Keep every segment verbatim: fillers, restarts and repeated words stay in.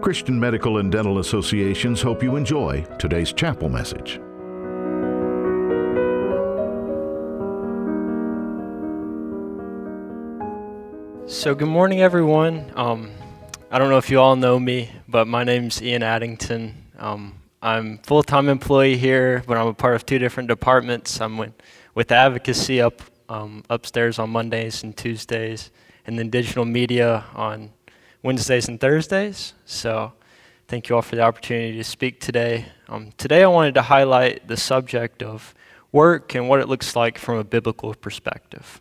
Christian Medical and Dental Associations hope you enjoy today's chapel message. So good morning, everyone. Um, I don't know if you all know me, but my name's Ian Addington. Um, I'm a full-time employee here, but I'm a part of two different departments. I'm with, with advocacy up um, upstairs on Mondays and Tuesdays, and then digital media on Wednesdays and Thursdays. So thank you all for the opportunity to speak today. Um, today I wanted to highlight the subject of work and what it looks like from a biblical perspective.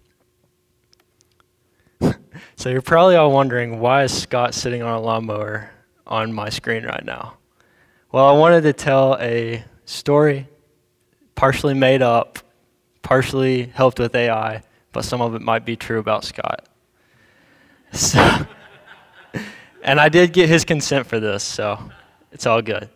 So you're probably all wondering, why is Scott sitting on a lawnmower on my screen right now? Well, I wanted to tell a story, partially made up, partially helped with A I, but some of it might be true about Scott. So, and I did get his consent for this, so it's all good.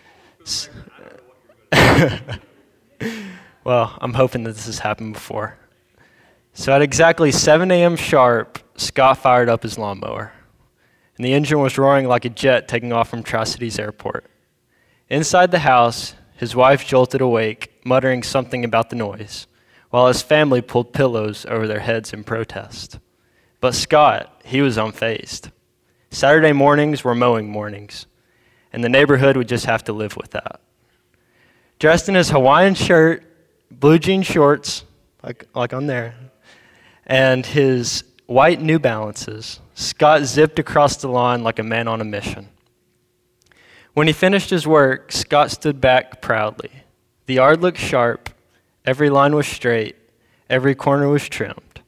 Well, I'm hoping that this has happened before. So at exactly seven a.m. sharp, Scott fired up his lawnmower, and the engine was roaring like a jet taking off from Tri-Cities Airport. Inside the house, his wife jolted awake, muttering something about the noise, while his family pulled pillows over their heads in protest. But Scott, he was unfazed. Saturday mornings were mowing mornings, and the neighborhood would just have to live with that. Dressed in his Hawaiian shirt, blue jean shorts, like, like on there, and his white New Balances, Scott zipped across the lawn like a man on a mission. When he finished his work, Scott stood back proudly. The yard looked sharp, every line was straight, every corner was trimmed.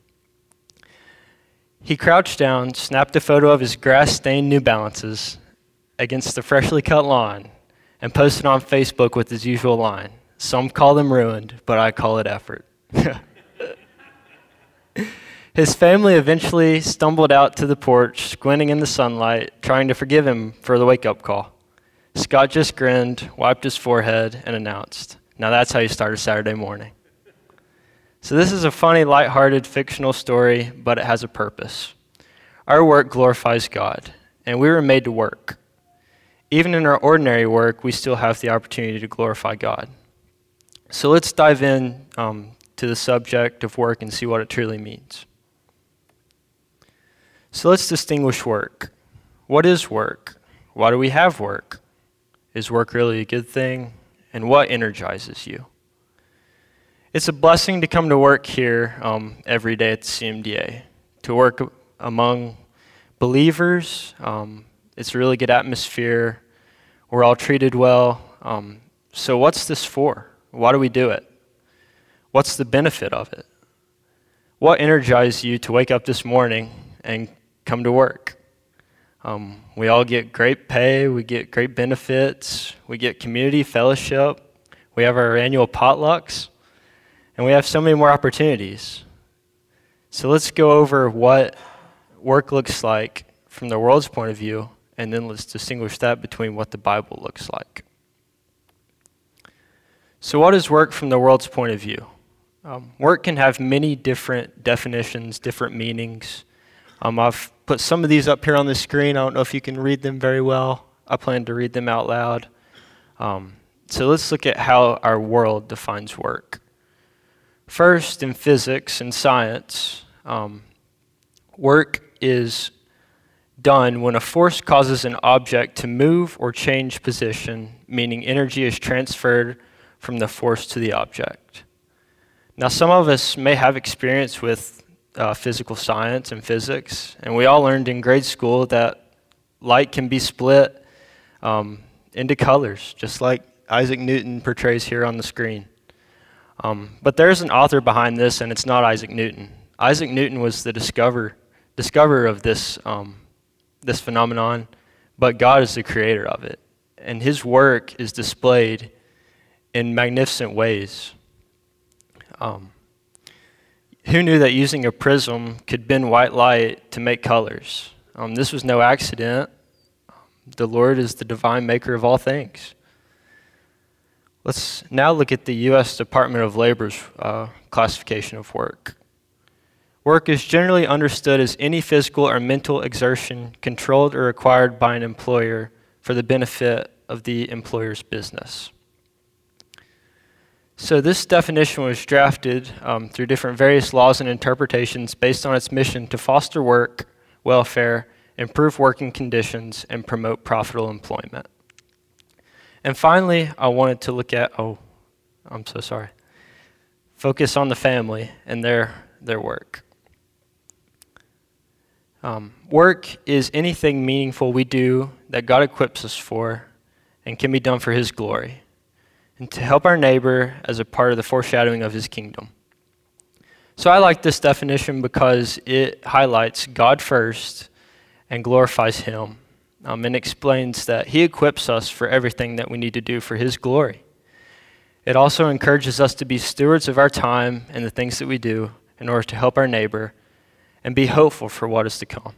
He crouched down, snapped a photo of his grass-stained New Balances against the freshly cut lawn, and posted on Facebook with his usual line, "Some call them ruined, but I call it effort." His family eventually stumbled out to the porch, squinting in the sunlight, trying to forgive him for the wake-up call. Scott just grinned, wiped his forehead, and announced, "Now that's how you start a Saturday morning." So this is a funny, lighthearted, fictional story, but it has a purpose. Our work glorifies God, and we were made to work. Even in our ordinary work, we still have the opportunity to glorify God. So let's dive in um, to the subject of work and see what it truly means. So let's distinguish work. What is work? Why do we have work? Is work really a good thing? And what energizes you? It's a blessing to come to work here um, every day at the C M D A, to work among believers. Um, it's a really good atmosphere. We're all treated well. Um, so what's this for? Why do we do it? What's the benefit of it? What energized you to wake up this morning and come to work? Um, we all get great pay, we get great benefits, we get community fellowship, we have our annual potlucks, and we have so many more opportunities. So let's go over what work looks like from the world's point of view, and then let's distinguish that between what the Bible looks like. So what is work from the world's point of view? Um, work can have many different definitions, different meanings. Um, I've put some of these up here on the screen. I don't know if you can read them very well. I plan to read them out loud. Um, so let's look at how our world defines work. First, in physics and science, um, work is done when a force causes an object to move or change position, meaning energy is transferred from the force to the object. Now, some of us may have experience with uh, physical science and physics, and we all learned in grade school that light can be split um, into colors, just like Isaac Newton portrays here on the screen. Um, but there's an author behind this, and it's not Isaac Newton. Isaac Newton was the discover, discoverer of this, um, this phenomenon, but God is the creator of it, and his work is displayed in magnificent ways. Um, who knew that using a prism could bend white light to make colors? Um, this was no accident. The Lord is the divine maker of all things. Let's now look at the U S Department of Labor's uh, classification of work. Work is generally understood as any physical or mental exertion controlled or required by an employer for the benefit of the employer's business. So this definition was drafted um, through different various laws and interpretations based on its mission to foster work, welfare, improve working conditions, and promote profitable employment. And finally, I wanted to look at, oh, I'm so sorry, focus on the family and their, their work. Um, work is anything meaningful we do that God equips us for and can be done for His glory, and to help our neighbor as a part of the foreshadowing of His kingdom. So I like this definition because it highlights God first and glorifies Him, um, and explains that He equips us for everything that we need to do for His glory. It also encourages us to be stewards of our time and the things that we do in order to help our neighbor and be hopeful for what is to come.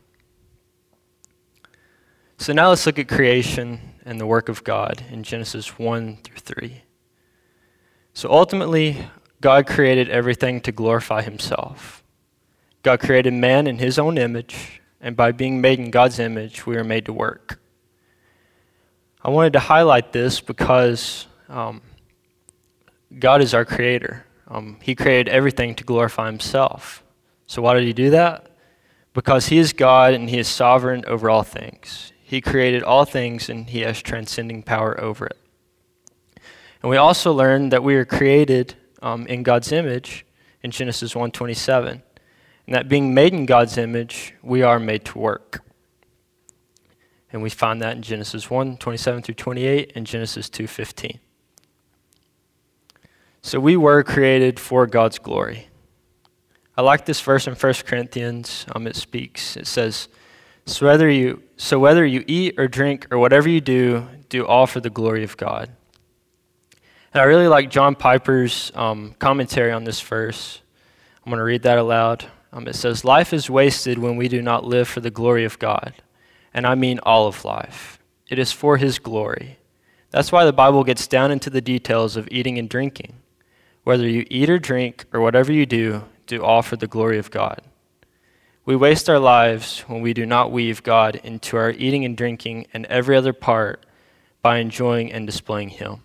So now let's look at creation and the work of God in Genesis one through three. So ultimately, God created everything to glorify Himself. God created man in His own image, and by being made in God's image, we are made to work. I wanted to highlight this because um, God is our creator. Um, he created everything to glorify Himself. So why did He do that? Because He is God and He is sovereign over all things. He created all things and He has transcending power over it. And we also learned that we are created um, in God's image in Genesis one twenty-seven. And that being made in God's image, we are made to work. And we find that in Genesis one twenty-seven through twenty-eight and Genesis two fifteen. So we were created for God's glory. I like this verse in First Corinthians. Um, it speaks. It says, so whether you so whether you eat or drink or whatever you do, do all for the glory of God. And I really like John Piper's um, commentary on this verse. I'm going to read that aloud. Um, it says, life is wasted when we do not live for the glory of God. And I mean all of life. It is for His glory. That's why the Bible gets down into the details of eating and drinking. Whether you eat or drink or whatever you do, do all for the glory of God. We waste our lives when we do not weave God into our eating and drinking and every other part by enjoying and displaying Him.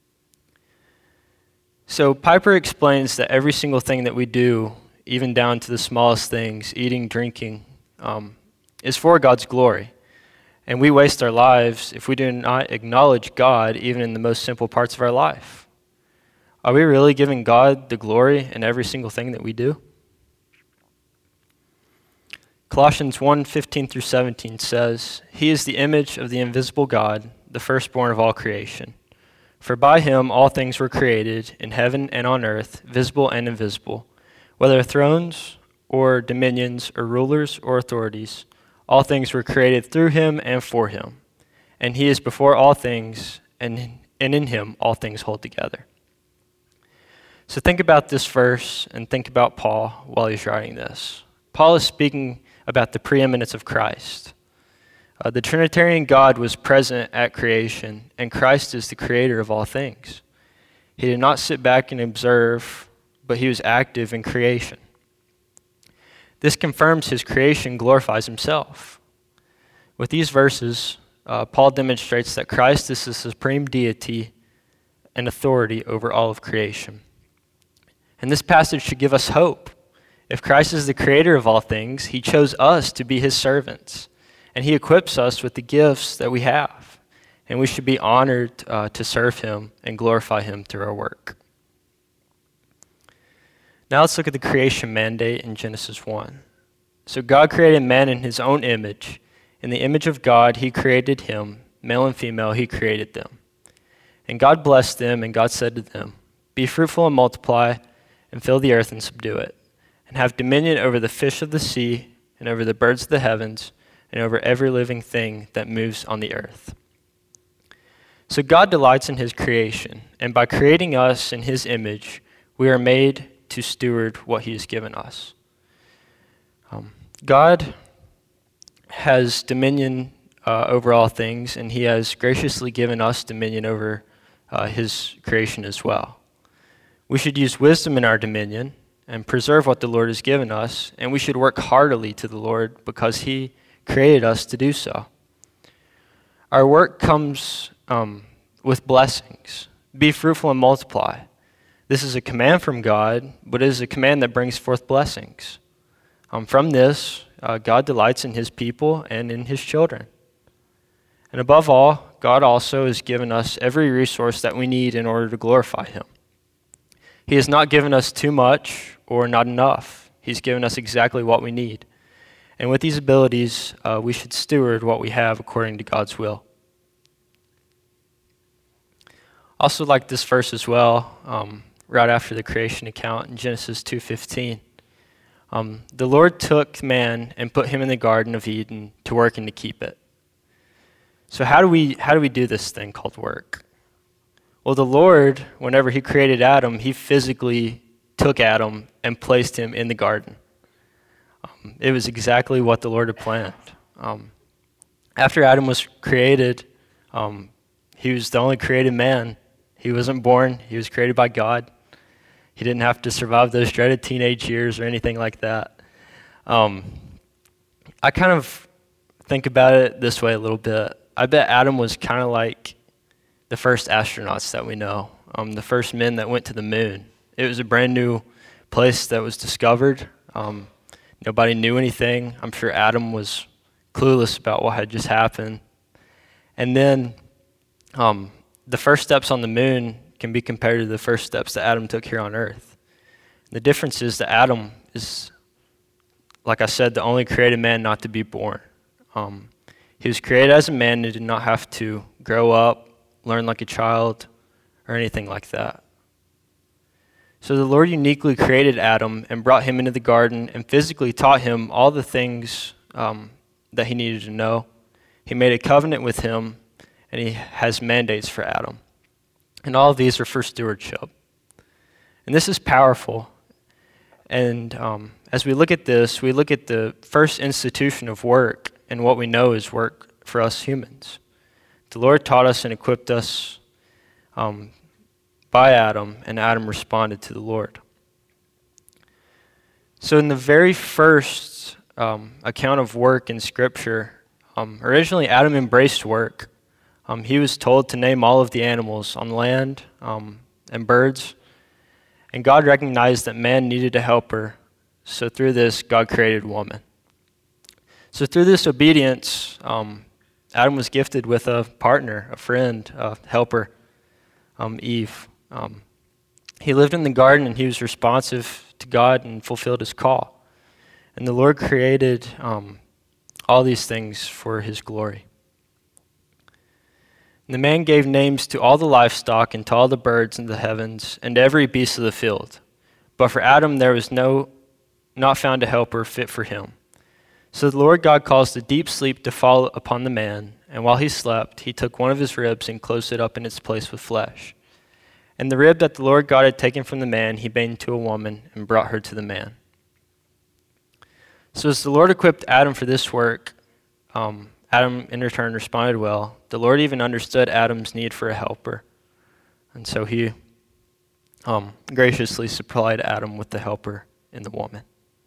So Piper explains that every single thing that we do, even down to the smallest things, eating, drinking, um, is for God's glory. And we waste our lives if we do not acknowledge God even in the most simple parts of our life. Are we really giving God the glory in every single thing that we do? Colossians one fifteen through seventeen says, He is the image of the invisible God, the firstborn of all creation. For by Him all things were created, in heaven and on earth, visible and invisible, whether thrones or dominions or rulers or authorities, all things were created through Him and for Him. And He is before all things, and, and in Him all things hold together. So think about this verse and think about Paul while he's writing this. Paul is speaking about the preeminence of Christ. Uh, the Trinitarian God was present at creation, and Christ is the creator of all things. He did not sit back and observe, but He was active in creation. This confirms His creation glorifies Himself. With these verses, uh, Paul demonstrates that Christ is the supreme deity and authority over all of creation. And this passage should give us hope. If Christ is the creator of all things, He chose us to be His servants. And He equips us with the gifts that we have. And we should be honored uh, to serve Him and glorify Him through our work. Now let's look at the creation mandate in Genesis one. So God created man in His own image. In the image of God, He created him. Male and female, He created them. And God blessed them, and God said to them, Be fruitful and multiply, and fill the earth and subdue it, and have dominion over the fish of the sea, and over the birds of the heavens, and over every living thing that moves on the earth. So God delights in His creation, and by creating us in His image, we are made to steward what He has given us. Um, God has dominion uh, over all things, and He has graciously given us dominion over uh, His creation as well. We should use wisdom in our dominion and preserve what the Lord has given us, and we should work heartily to the Lord because He created us to do so. Our work comes um, with blessings. Be fruitful and multiply. This is a command from God, but it is a command that brings forth blessings. Um, from this, uh, God delights in his people and in his children. And above all, God also has given us every resource that we need in order to glorify him. He has not given us too much or not enough. He's given us exactly what we need. And with these abilities, uh, we should steward what we have according to God's will. Also like this verse as well, um, right after the creation account in Genesis two fifteen. Um, the Lord took man and put him in the Garden of Eden to work and to keep it. So how do we how do we do this thing called work? Well, the Lord, whenever he created Adam, he physically took Adam and placed him in the garden. Um, it was exactly what the Lord had planned. Um, after Adam was created, um, he was the only created man. He wasn't born. He was created by God. He didn't have to survive those dreaded teenage years or anything like that. Um, I kind of think about it this way a little bit. I bet Adam was kind of like the first astronauts that we know, um, the first men that went to the moon. It was a brand new place that was discovered. Um, nobody knew anything. I'm sure Adam was clueless about what had just happened. And then um, the first steps on the moon can be compared to the first steps that Adam took here on earth. The difference is that Adam is, like I said, the only created man not to be born. Um, he was created as a man and did not have to grow up, learn like a child, or anything like that. So the Lord uniquely created Adam and brought him into the garden and physically taught him all the things um, that he needed to know. He made a covenant with him, and he has mandates for Adam. And all of these are for stewardship. And this is powerful. And um, as we look at this, we look at the first institution of work and what we know is work for us humans. The Lord taught us and equipped us um, by Adam, and Adam responded to the Lord. So in the very first um, account of work in Scripture, um, originally Adam embraced work. Um, he was told to name all of the animals on land um, and birds, and God recognized that man needed a helper, so through this, God created woman. So through this obedience, um, Adam was gifted with a partner, a friend, a helper, um, Eve. Um, he lived in the garden and he was responsive to God and fulfilled his call. And the Lord created um, all these things for his glory. And the man gave names to all the livestock and to all the birds in the heavens and to every beast of the field. But for Adam there was no, not found a helper fit for him. So the Lord God caused a deep sleep to fall upon the man, and while he slept, he took one of his ribs and closed it up in its place with flesh. And the rib that the Lord God had taken from the man, he made into a woman and brought her to the man. So as the Lord equipped Adam for this work, um, Adam in return responded well. The Lord even understood Adam's need for a helper. And so he um, graciously supplied Adam with the helper in the woman.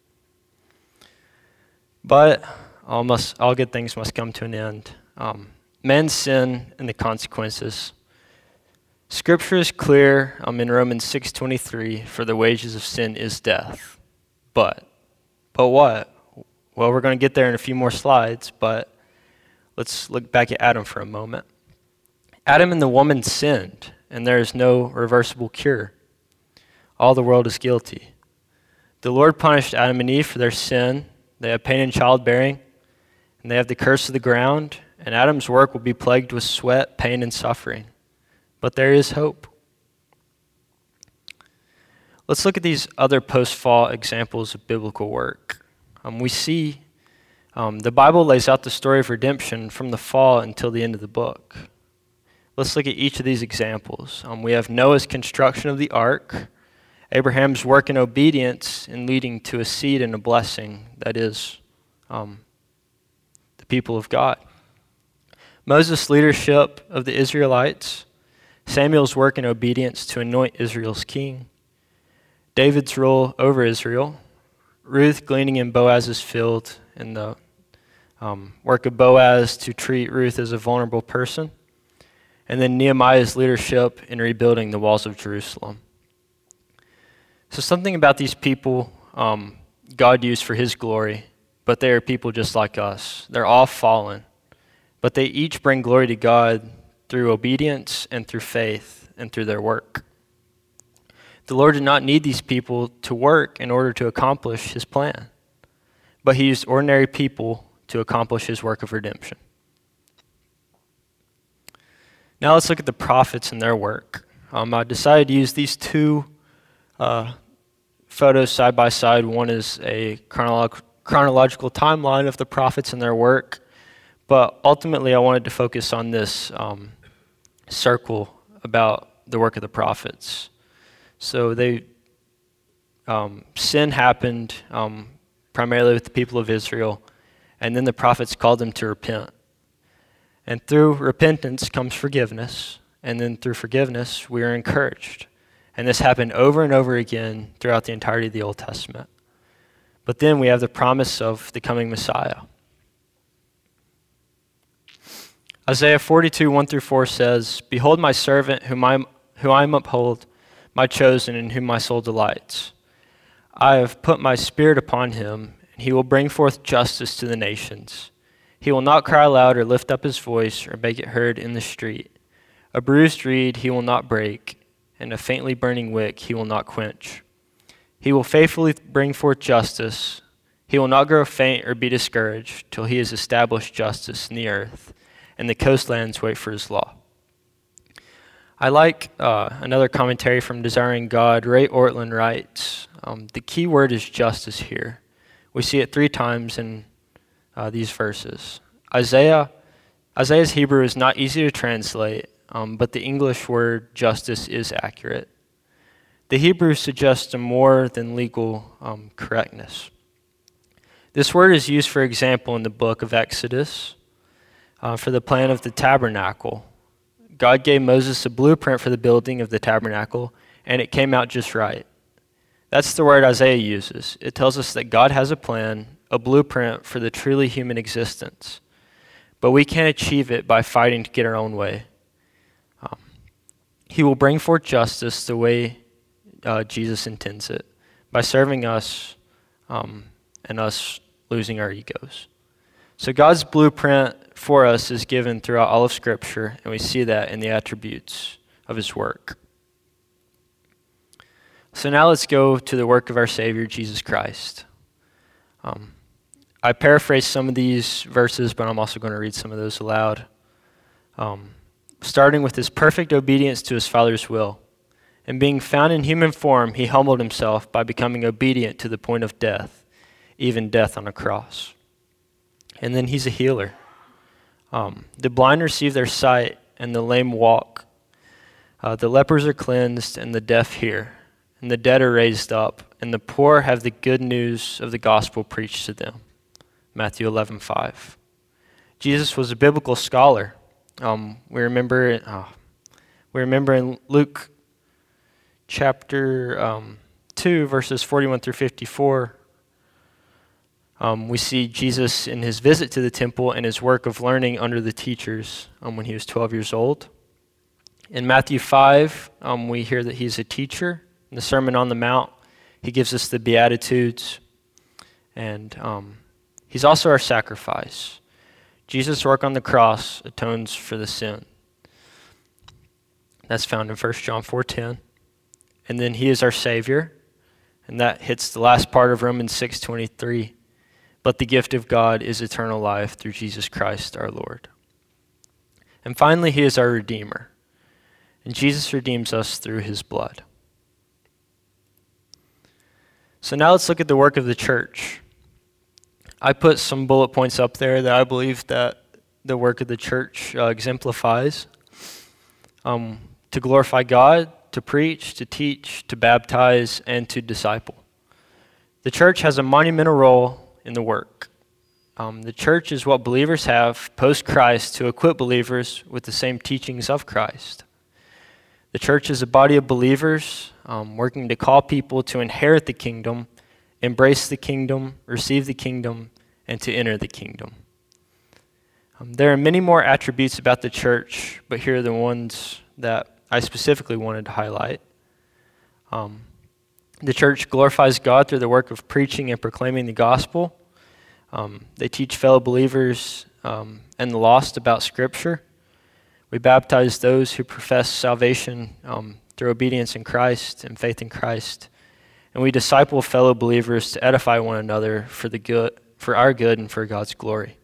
But all, must, all good things must come to an end. Um, men's sin and the consequences. Scripture is clear um, in Romans six twenty-three, for the wages of sin is death. But, but what? Well, we're going to get there in a few more slides, but let's look back at Adam for a moment. Adam and the woman sinned, and there is no reversible cure. All the world is guilty. The Lord punished Adam and Eve for their sin. They have pain in childbearing, and they have the curse of the ground, and Adam's work will be plagued with sweat, pain, and suffering. But there is hope. Let's look at these other post-fall examples of biblical work. Um, we see um, the Bible lays out the story of redemption from the fall until the end of the book. Let's look at each of these examples. Um, we have Noah's construction of the ark, Abraham's work in obedience in leading to a seed and a blessing, that is, um, the people of God. Moses' leadership of the Israelites, Samuel's work in obedience to anoint Israel's king, David's rule over Israel, Ruth gleaning in Boaz's field in the Um, work of Boaz to treat Ruth as a vulnerable person, and then Nehemiah's leadership in rebuilding the walls of Jerusalem. So something about these people um, God used for his glory, but they are people just like us. They're all fallen, but they each bring glory to God through obedience and through faith and through their work. The Lord did not need these people to work in order to accomplish his plan, but he used ordinary people to accomplish his work of redemption. Now let's look at the prophets and their work. Um, I decided to use these two uh, photos side by side. One is a chronolo- chronological timeline of the prophets and their work, but ultimately I wanted to focus on this um, circle about the work of the prophets. So they, um, sin happened um, primarily with the people of Israel, and then the prophets called them to repent. And through repentance comes forgiveness, and then through forgiveness we are encouraged. And this happened over and over again throughout the entirety of the Old Testament. But then we have the promise of the coming Messiah. Isaiah forty-two, one through four says, "Behold my servant whom I who I uphold, my chosen in whom my soul delights. I have put my spirit upon him, and he will bring forth justice to the nations. He will not cry aloud or lift up his voice or make it heard in the street. A bruised reed he will not break, and a faintly burning wick he will not quench. He will faithfully bring forth justice. He will not grow faint or be discouraged till he has established justice in the earth, and the coastlands wait for his law." I like uh, another commentary from Desiring God. Ray Ortlund writes, um, the key word is justice here. We see it three times in uh, these verses. Isaiah, Isaiah's Hebrew is not easy to translate, um, but the English word justice is accurate. The Hebrew suggests a more than legal um, correctness. This word is used, for example, in the book of Exodus uh, for the plan of the tabernacle. God gave Moses a blueprint for the building of the tabernacle, and it came out just right. That's the word Isaiah uses. It tells us that God has a plan, a blueprint for the truly human existence, but we can't achieve it by fighting to get our own way. Um, he will bring forth justice the way uh, Jesus intends it, by serving us um, and us losing our egos. So God's blueprint for us is given throughout all of Scripture, and we see that in the attributes of his work. So now let's go to the work of our Savior, Jesus Christ. Um, I paraphrased some of these verses, but I'm also going to read some of those aloud. Um, starting with his perfect obedience to his Father's will. And being found in human form, he humbled himself by becoming obedient to the point of death, even death on a cross. And then he's a healer. Um, the blind receive their sight, and the lame walk. Uh, the lepers are cleansed, and the deaf hear. And the dead are raised up, and the poor have the good news of the gospel preached to them. Matthew eleven five. Jesus was a biblical scholar. Um, we remember, oh, we remember in Luke chapter um, two, verses forty-one through fifty-four. Um, we see Jesus in his visit to the temple and his work of learning under the teachers um, when he was twelve years old. In Matthew five, um, we hear that he's a teacher. In the Sermon on the Mount, he gives us the Beatitudes, and um, he's also our sacrifice. Jesus' work on the cross atones for the sin. That's found in First John four ten. And then he is our Savior, and that hits the last part of Romans six twenty-three. But the gift of God is eternal life through Jesus Christ our Lord. And finally, he is our Redeemer. And Jesus redeems us through his blood. So now let's look at the work of the church. I put some bullet points up there that I believe that the work of the church uh, exemplifies. Um, to glorify God, to preach, to teach, to baptize, and to disciple. The church has a monumental role in the work. Um, the church is what believers have post-Christ to equip believers with the same teachings of Christ. The church is a body of believers um, working to call people to inherit the kingdom, embrace the kingdom, receive the kingdom, and to enter the kingdom. Um, there are many more attributes about the church, but here are the ones that I specifically wanted to highlight. Um, the church glorifies God through the work of preaching and proclaiming the gospel. Um, they teach fellow believers um, and the lost about Scripture. We baptize those who profess salvation um, through obedience in Christ and faith in Christ. And we disciple fellow believers to edify one another for the good, for our good and for God's glory.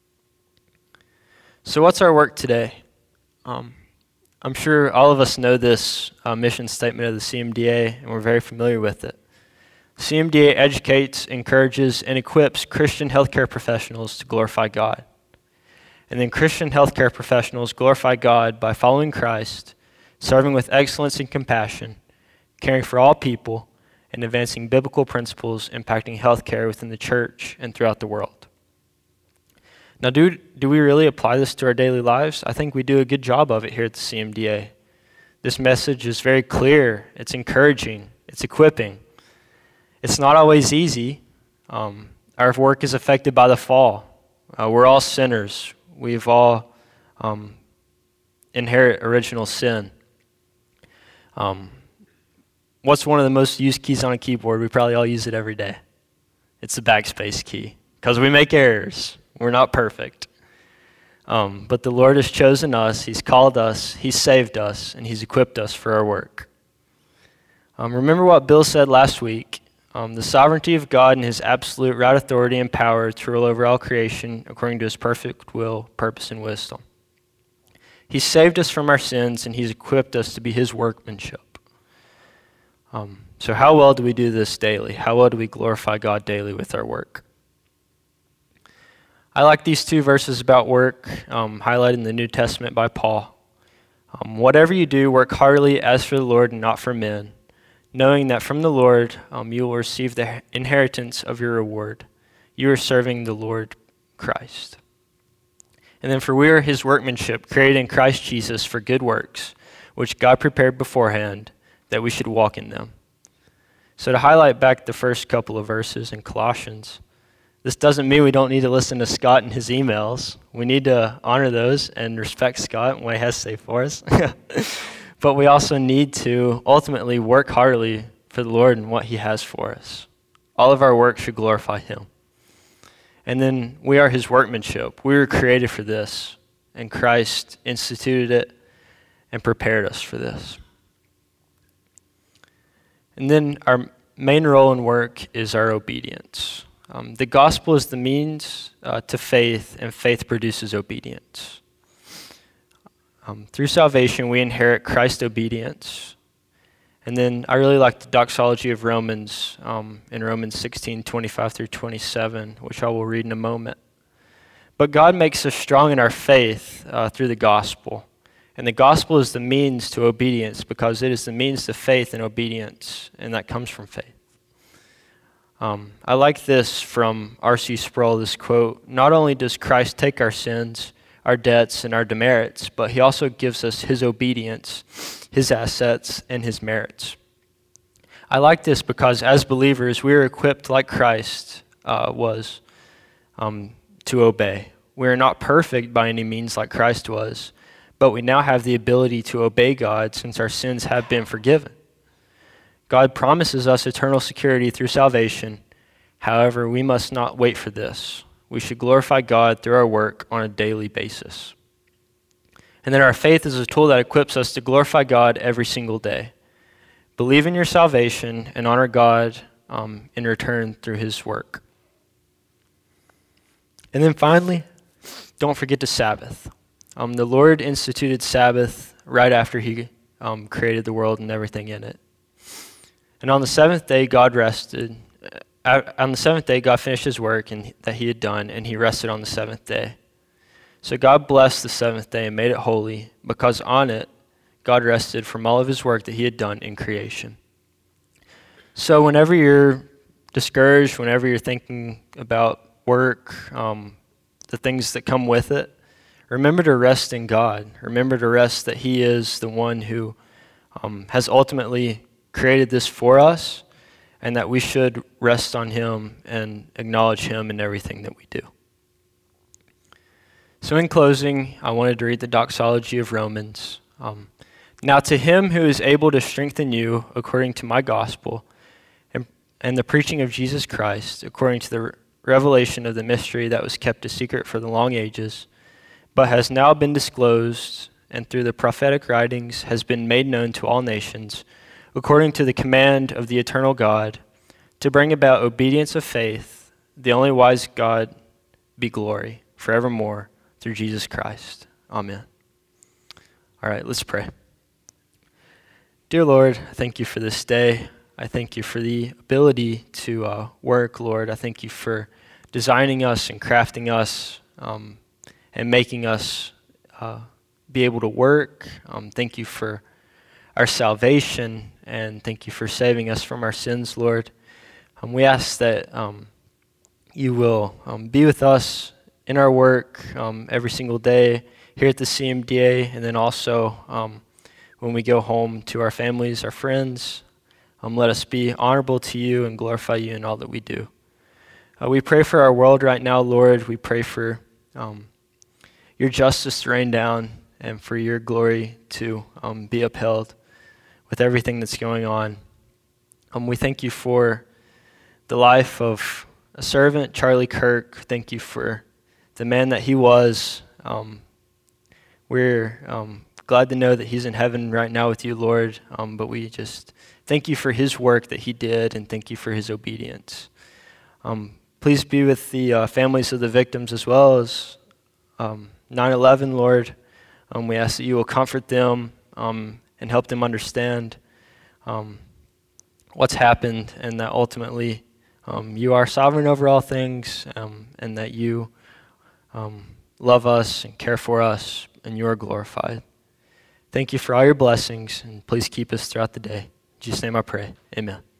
So what's our work today? Um, I'm sure all of us know this uh, mission statement of the C M D A, and we're very familiar with it. C M D A educates, encourages, and equips Christian healthcare professionals to glorify God. And then Christian healthcare professionals glorify God by following Christ, serving with excellence and compassion, caring for all people, and advancing biblical principles impacting healthcare within the church and throughout the world. Now, do, do we really apply this to our daily lives? I think we do a good job of it here at the C M D A. This message is very clear, it's encouraging, it's equipping. It's not always easy. Um, our work is affected by the fall. Uh, we're all sinners. We've all um, inherit original sin. Um, what's one of the most used keys on a keyboard? We probably all use it every day. It's the backspace key, because we make errors. We're not perfect. Um, but the Lord has chosen us, He's called us, He's saved us, and He's equipped us for our work. Um, remember what Bill said last week. Um, the sovereignty of God and His absolute right authority and power to rule over all creation according to His perfect will, purpose, and wisdom. He's saved us from our sins, and He's equipped us to be His workmanship. Um, so how well do we do this daily? How well do we glorify God daily with our work? I like these two verses about work, um, highlighted in the New Testament by Paul. Um, Whatever you do, work heartily as for the Lord and not for men, knowing that from the Lord um, you will receive the inheritance of your reward. You are serving the Lord Christ. And then for we are His workmanship, created in Christ Jesus for good works, which God prepared beforehand that we should walk in them. So to highlight back the first couple of verses in Colossians, this doesn't mean we don't need to listen to Scott and his emails. We need to honor those and respect Scott and what he has to say for us. But we also need to ultimately work heartily for the Lord and what He has for us. All of our work should glorify Him. And then we are His workmanship. We were created for this, and Christ instituted it and prepared us for this. And then our main role in work is our obedience. Um, the gospel is the means uh, to faith, and faith produces obedience. Um, through salvation, we inherit Christ's obedience. And then I really like the doxology of Romans um, in Romans sixteen, twenty-five through twenty-seven, which I will read in a moment. But God makes us strong in our faith uh, through the gospel. And the gospel is the means to obedience, because it is the means to faith and obedience, and that comes from faith. Um, I like this from R C Sproul, this quote: "Not only does Christ take our sins, our debts, and our demerits, but He also gives us His obedience, His assets, and His merits." I like this because as believers, we are equipped like Christ uh, was um, to obey. We are not perfect by any means like Christ was, but we now have the ability to obey God since our sins have been forgiven. God promises us eternal security through salvation. However, we must not wait for this. We should glorify God through our work on a daily basis. And then our faith is a tool that equips us to glorify God every single day. Believe in your salvation and honor God um, in return through His work. And then finally, don't forget to Sabbath. Um, the Lord instituted Sabbath right after He um, created the world and everything in it. And on the seventh day, God rested. Uh, on the seventh day, God finished His work and that He had done, and He rested on the seventh day. So God blessed the seventh day and made it holy, because on it, God rested from all of His work that He had done in creation. So whenever you're discouraged, whenever you're thinking about work, um, the things that come with it, remember to rest in God. Remember to rest that He is the one who um, has ultimately created this for us, and that we should rest on Him and acknowledge Him in everything that we do. So in closing, I wanted to read the doxology of Romans. Um, now to him who is able to strengthen you according to my gospel and, and the preaching of Jesus Christ, according to the re- revelation of the mystery that was kept a secret for the long ages, but has now been disclosed and through the prophetic writings has been made known to all nations, according to the command of the eternal God, to bring about obedience of faith, the only wise God be glory forevermore through Jesus Christ. Amen. All right, let's pray. Dear Lord, I thank you for this day. I thank you for the ability to uh, work, Lord. I thank you for designing us and crafting us um, and making us uh, be able to work. Um, thank you for our salvation, and thank you for saving us from our sins, Lord. Um, we ask that um, you will um, be with us in our work um, every single day here at the C M D A, and then also um, when we go home to our families, our friends. Um, let us be honorable to you and glorify you in all that we do. Uh, we pray for our world right now, Lord. We pray for um, your justice to rain down and for your glory to um, be upheld with everything that's going on. Um, we thank you for the life of a servant, Charlie Kirk. Thank you for the man that he was. Um, we're um, glad to know that he's in heaven right now with you, Lord, um, but we just thank you for his work that he did, and thank you for his obedience. Um, please be with the uh, families of the victims as well as um, nine eleven, Lord. Um, we ask that you will comfort them um, and help them understand um, what's happened, and that ultimately um, you are sovereign over all things, um, and that you um, love us and care for us, and you are glorified. Thank you for all your blessings, and please keep us throughout the day. In Jesus' name I pray. Amen.